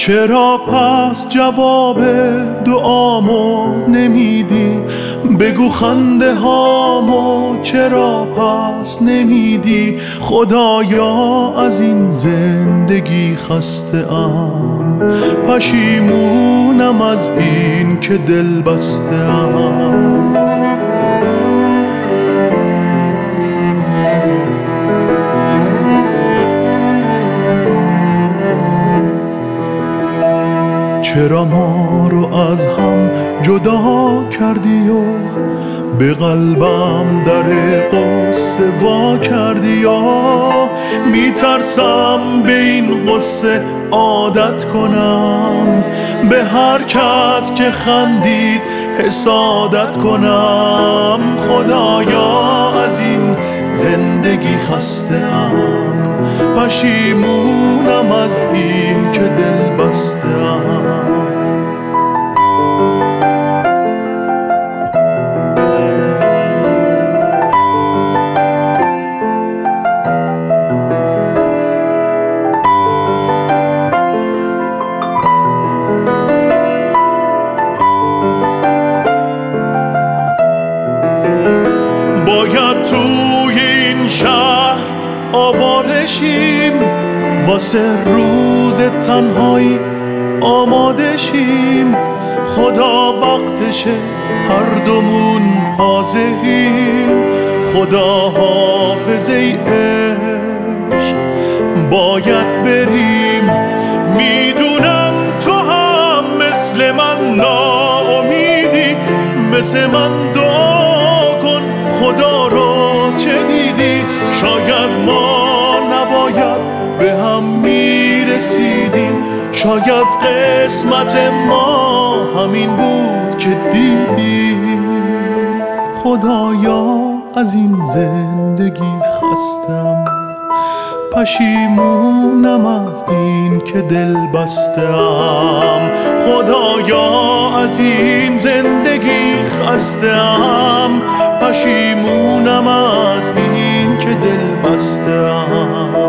چرا پس جواب دعامو نمیدی؟ بگو خنده هامو چرا پس نمیدی؟ خدایا از این زندگی خسته ام، پشیمونم از این که دل بسته ام. چرا ما رو از هم جدا کردی و به قلبم در قصه وا کردی؟ یا میترسم به این قصه عادت کنم، به هر کس که خندید حسادت کنم. خدایا از این زندگی خسته ام، پشیمونم از این که دل بسته ام. باید توی این شهر آوارشیم، واسه روز تنهایی آماده شیم. خدا وقتشه هر دومون حاضریم، خدا حافظ ای عشق باید بریم. میدونم تو هم مثل من ناامیدی، مثل من دعا کن خدا رو چه دیدی؟ شاید ما نباید به هم میرسیدیم، شاید قسمت ما همین بود که دیدیم. خدایا از این زندگی خستم، پشیمونم از این که دل بستم. خدایا از این زندگی خستم، پشیمونم از این که دل بستم.